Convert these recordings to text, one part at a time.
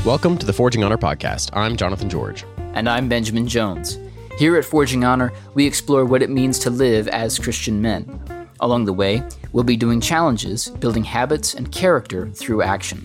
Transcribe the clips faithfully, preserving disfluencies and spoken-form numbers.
Welcome to the Forging Honor podcast. I'm Jonathan George. And I'm Benjamin Jones. Here at Forging Honor, we explore what it means to live as Christian men. Along the way, we'll be doing challenges, building habits and character through action.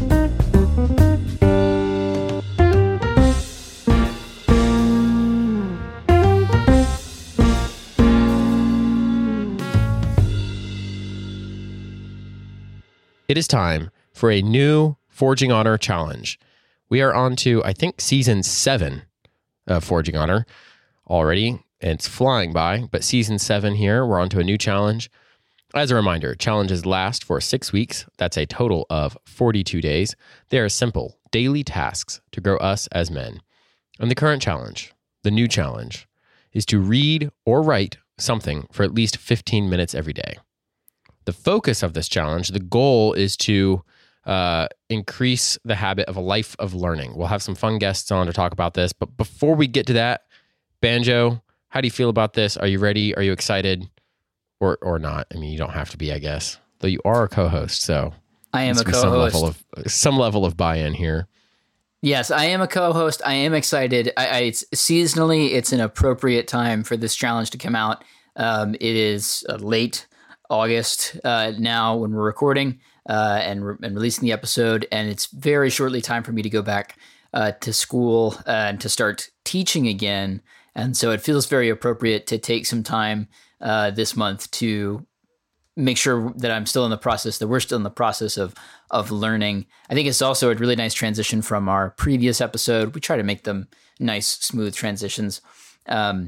It is time for a new Forging Honor challenge. We are on to, I think, season seven of Forging Honor already. It's flying by, but season seven here, we're on to a new challenge. As a reminder, challenges last for six weeks. That's a total of forty-two days. They are simple, daily tasks to grow us as men. And the current challenge, the new challenge, is to read or write something for at least fifteen minutes every day. The focus of this challenge, the goal is to uh, increase the habit of a life of learning. We'll have some fun guests on to talk about this. But before we get to that, Banjo, how do you feel about this? Are you ready? Are you excited? Or or not? I mean, you don't have to be, I guess. Though you are a co-host, so I am a co-host. Some level of, some level of buy-in here. Yes, I am a co-host. I am excited. I, I, it's seasonally, it's an appropriate time for this challenge to come out. Um, it is uh, late August uh, now when we're recording uh, and, re- and releasing the episode, and it's very shortly time for me to go back uh, to school uh, and to start teaching again. And so it feels very appropriate to take some time uh, this month to make sure that I'm still in the process, that we're still in the process of of learning. I think it's also a really nice transition from our previous episode. We try to make them nice, smooth transitions. Um,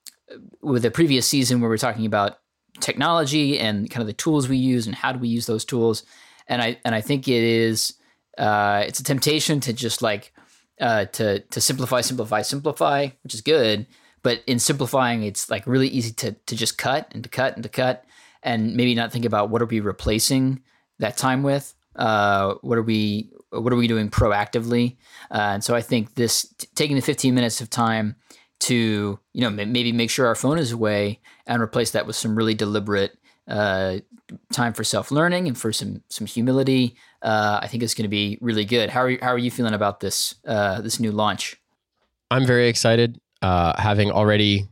with the previous season where we're talking about technology and kind of the tools we use and how do we use those tools. And I and I think it is uh, it's a temptation to just like uh, to to simplify, simplify, simplify, which is good. But in simplifying, it's like really easy to to just cut and to cut and to cut, and maybe not think about what are we replacing that time with. Uh, what are we what are we doing proactively? Uh, and so I think this t- taking the fifteen minutes of time to, you know, maybe make sure our phone is away and replace that with some really deliberate uh, time for self-learning and for some some humility, uh, I think is going to be really good. How are you, how are you feeling about this uh, this new launch? I'm very excited, uh, having already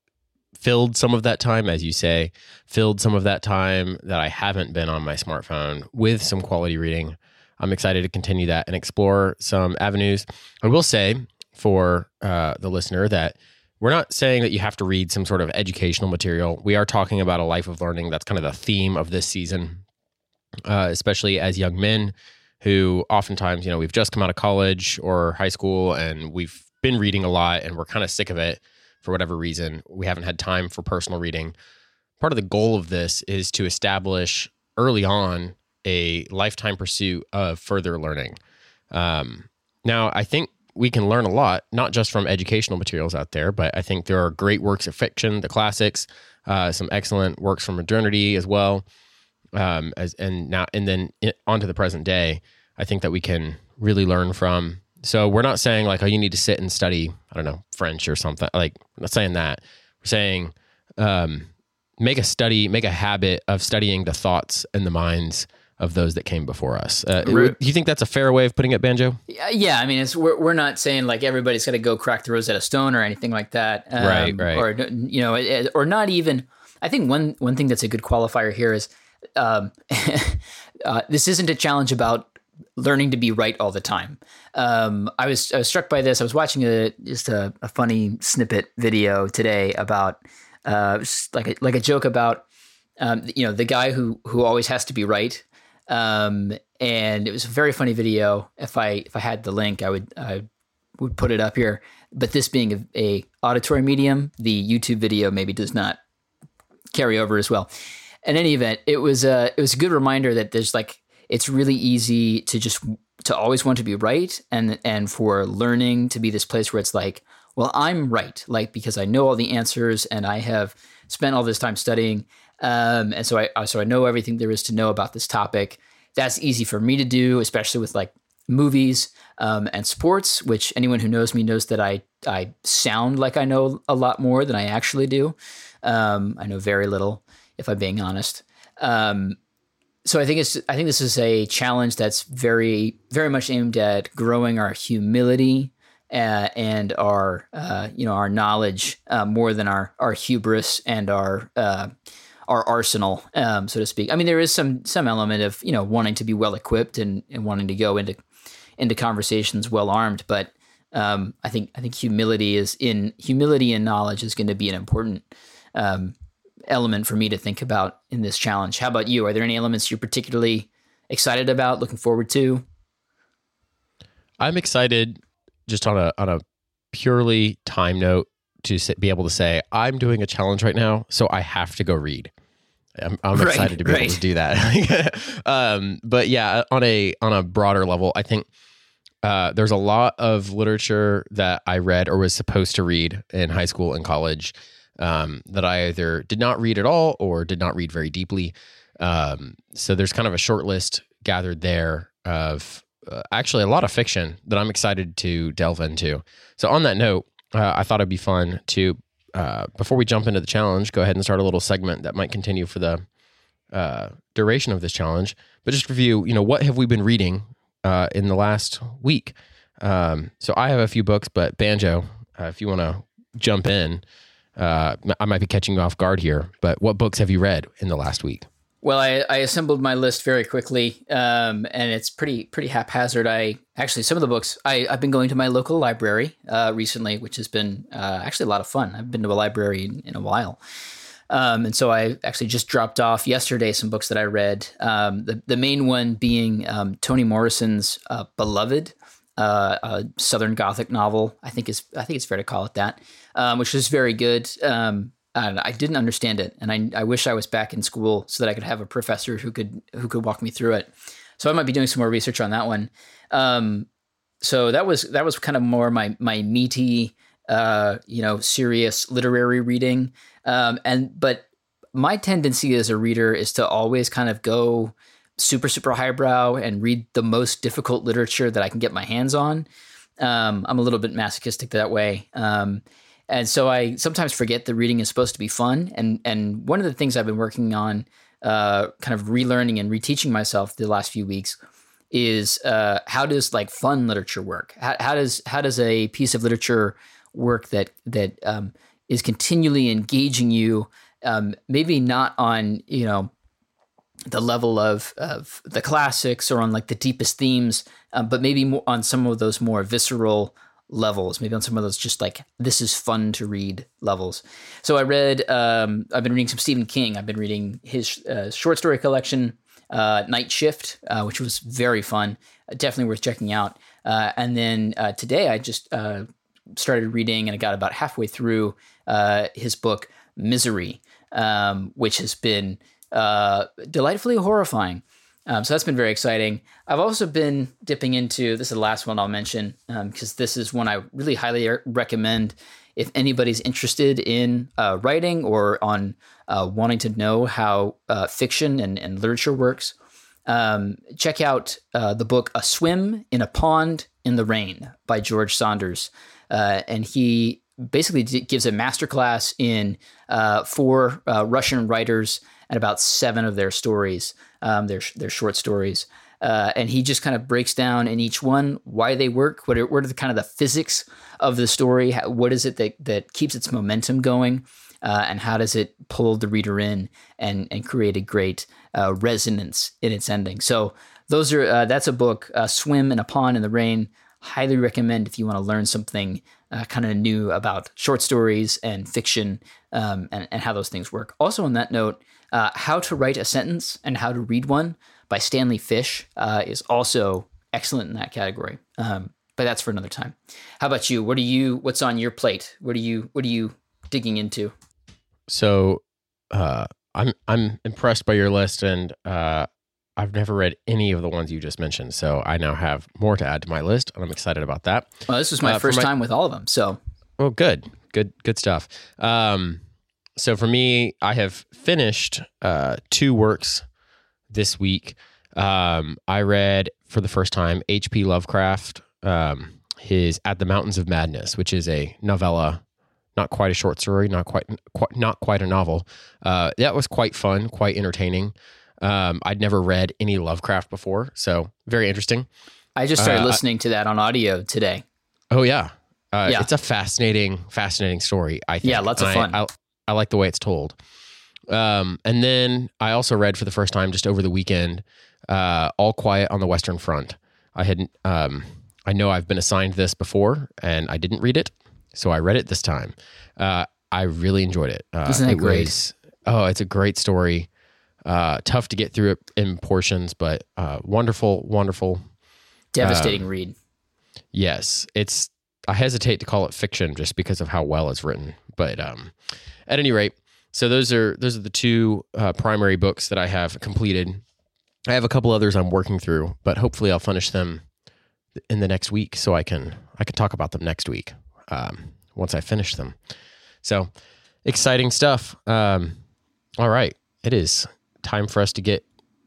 filled some of that time, as you say, filled some of that time that I haven't been on my smartphone with some quality reading. I'm excited to continue that and explore some avenues. I will say, for uh, the listener, that we're not saying that you have to read some sort of educational material. We are talking about a life of learning. That's kind of the theme of this season, uh, especially as young men who oftentimes, you know, we've just come out of college or high school and we've been reading a lot and we're kind of sick of it for whatever reason. We haven't had time for personal reading. Part of the goal of this is to establish early on a lifetime pursuit of further learning. Um, now, I think we can learn a lot, not just from educational materials out there, but I think there are great works of fiction, the classics, uh, some excellent works from modernity as well, um, as and now and then it, onto the present day. I think that we can really learn from. So we're not saying like, oh, you need to sit and study, I don't know, French or something. Like, I'm not saying that. We're saying um, make a study, make a habit of studying the thoughts and the minds of those that came before us. Uh, do you think that's a fair way of putting it, Banjo? Yeah, I mean, it's we're we're not saying like everybody's got to go crack the Rosetta Stone or anything like that, um, right? Right. Or you know, or not even. I think one one thing that's a good qualifier here is um, uh, this isn't a challenge about learning to be right all the time. Um, I was I was struck by this. I was watching a just a, a funny snippet video today about uh, just like a, like a joke about um, you know the guy who who always has to be right. Um, and it was a very funny video. If I, if I had the link, I would, I would put it up here, but this being a, a auditory medium, the YouTube video maybe does not carry over as well. In any event, it was a, it was a good reminder that there's like, it's really easy to just, to always want to be right. And, and for learning to be this place where it's like, well, I'm right. Like, because I know all the answers and I have spent all this time studying. Um, and so I, so I know everything there is to know about this topic. That's easy for me to do, especially with like movies, um, and sports, which anyone who knows me knows that I, I sound like I know a lot more than I actually do. Um, I know very little, if I'm being honest. Um, so I think it's I think this is a challenge that's very very much aimed at growing our humility uh, and our uh, you know our knowledge uh, more than our our hubris and our uh, our arsenal, um, so to speak. I mean, there is some some element of you know wanting to be well equipped and, and wanting to go into into conversations well armed, but um, I think I think humility is in humility and knowledge is going to be an important um, element for me to think about in this challenge. How about you? Are there any elements you're particularly excited about, looking forward to? I'm excited just on a on a purely time note to be able to say, I'm doing a challenge right now, so I have to go read. I'm, I'm right, excited to be right. able to do that. um, but yeah, on a on a broader level, I think uh, there's a lot of literature that I read or was supposed to read in high school and college um, that I either did not read at all or did not read very deeply. Um, so there's kind of a short list gathered there of uh, actually a lot of fiction that I'm excited to delve into. So on that note, uh, I thought it'd be fun to, uh, before we jump into the challenge, go ahead and start a little segment that might continue for the uh, duration of this challenge. But just review, you know, what have we been reading uh, in the last week? Um, so I have a few books, but Banjo, uh, if you want to jump in, uh, I might be catching you off guard here, but what books have you read in the last week? Well, I, I assembled my list very quickly, um, and it's pretty pretty haphazard. I actually some of the books I, I've been going to my local library uh, recently, which has been uh, actually a lot of fun. I've been to a library in, in a while, um, and so I actually just dropped off yesterday some books that I read. Um, the the main one being um, Toni Morrison's uh, Beloved, uh, a Southern Gothic novel. I think is I think it's fair to call it that, um, which is very good. Um, And I didn't understand it, and I, I wish I was back in school so that I could have a professor who could who could walk me through it. So I might be doing some more research on that one. Um, so that was that was kind of more my my meaty, uh, you know, serious literary reading. Um, and but my tendency as a reader is to always kind of go super super highbrow and read the most difficult literature that I can get my hands on. Um, I'm a little bit masochistic that way. Um, And so I sometimes forget that reading is supposed to be fun. And and one of the things I've been working on, uh, kind of relearning and reteaching myself the last few weeks, is uh, how does like fun literature work? How, how does how does a piece of literature work that that um, is continually engaging you? Um, maybe not on you know the level of of the classics or on like the deepest themes, um, but maybe more on some of those more visceral levels, maybe on some of those just like, this is fun to read levels. So I read, um, I've been reading some Stephen King. I've been reading his uh, short story collection, uh, Night Shift, uh, which was very fun, uh, definitely worth checking out. Uh, and then uh, today I just uh, started reading and I got about halfway through uh, his book, Misery, um, which has been uh, delightfully horrifying. Um, so that's been very exciting. I've also been dipping into, this is the last one I'll mention, because um, this is one I really highly recommend if anybody's interested in uh, writing or on uh, wanting to know how uh, fiction and, and literature works. Um, check out uh, the book A Swim in a Pond in the Rain by George Saunders. Uh, and he basically d- gives a masterclass in uh, four uh, Russian writers and about seven of their stories. Um, their their short stories, uh, and he just kind of breaks down in each one why they work, what are, what are the kind of the physics of the story, how, what is it that that keeps its momentum going, uh, and how does it pull the reader in and and create a great uh, resonance in its ending. So those are uh, that's a book, uh, Swim in a Pond in the Rain. Highly recommend if you want to learn something uh, kind of new about short stories and fiction um, and and how those things work. Also on that note. Uh, How to Write a Sentence and How to Read One by Stanley Fish uh, is also excellent in that category. Um, but that's for another time. How about you? What are you? What's on your plate? What are you? What are you digging into? So, uh, I'm I'm impressed by your list, and uh, I've never read any of the ones you just mentioned. So I now have more to add to my list, and I'm excited about that. Well, this was my uh, first my, time with all of them. So, well, good, good, good stuff. Um, So for me, I have finished uh, two works this week. Um, I read for the first time H P Lovecraft, um, his At the Mountains of Madness, which is a novella, not quite a short story, not quite, quite not quite a novel. Uh, that was quite fun, quite entertaining. Um, I'd never read any Lovecraft before, so very interesting. I just started Uh, listening to that on audio today. Oh yeah. Uh, Yeah. It's a fascinating, fascinating story, I think. Yeah, lots of And fun. I, I, I like the way it's told. Um, and then I also read for the first time just over the weekend, uh, All Quiet on the Western Front. I hadn't, um, I know I've been assigned this before and I didn't read it, so I read it this time. Uh, I really enjoyed it. Uh, Isn't that it great? was- oh, it's a great story. Uh, tough to get through it in portions, but uh, wonderful, wonderful. Devastating read. Yes, it's. I hesitate to call it fiction just because of how well it's written. But um, at any rate, so those are those are the two uh, primary books that I have completed. I have a couple others I'm working through, but hopefully I'll finish them in the next week, so I can I can talk about them next week um, once I finish them. So exciting stuff. Um, all right, it is time for us to get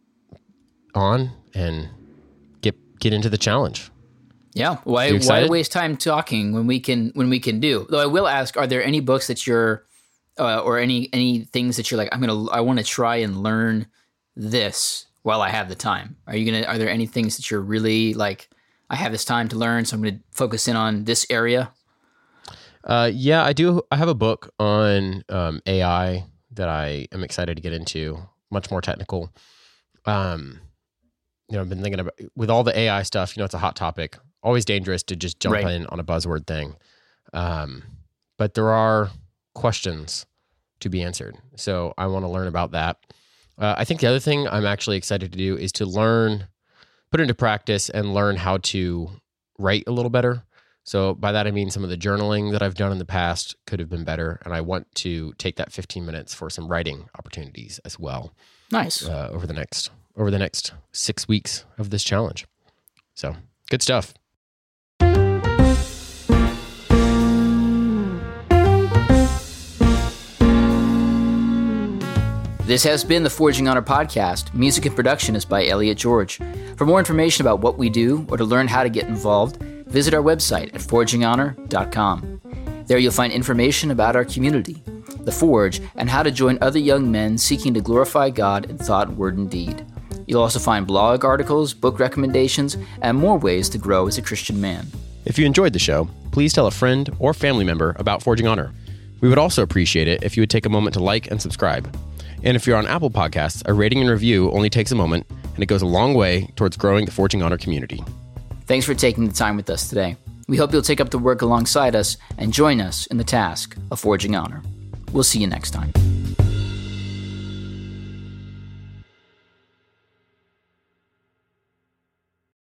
on and get get into the challenge. Yeah. Why You why excited? waste time talking when we can when we can do? Though I will ask, are there any books that you're uh, or any any things that you're like, I'm gonna I want to try and learn this while I have the time? Are you gonna are there any things that you're really like, I have this time to learn, so I'm gonna focus in on this area? Uh, yeah, I do. I have a book on um, A I that I am excited to get into, much more technical. Um, you know, I've been thinking about, with all the A I stuff, you know, it's a hot topic, always dangerous to just jump Right. in on a buzzword thing. Um, but there are questions to be answered. So I want to learn about that. Uh, I think the other thing I'm actually excited to do is to learn, put into practice and learn how to write a little better. So by that, I mean some of the journaling that I've done in the past could have been better. And I want to take that fifteen minutes for some writing opportunities as well Nice. uh, over the next over the next six weeks of this challenge. So good stuff. This has been the Forging Honor podcast. Music and production is by Elliot George. For more information about what we do or to learn how to get involved, visit our website at forging honor dot com. There you'll find information about our community, the Forge, and how to join other young men seeking to glorify God in thought, word, and deed. You'll also find blog articles, book recommendations, and more ways to grow as a Christian man. If you enjoyed the show, please tell a friend or family member about Forging Honor. We would also appreciate it if you would take a moment to like and subscribe. And if you're on Apple Podcasts, a rating and review only takes a moment, and it goes a long way towards growing the Forging Honor community. Thanks for taking the time with us today. We hope you'll take up the work alongside us and join us in the task of Forging Honor. We'll see you next time.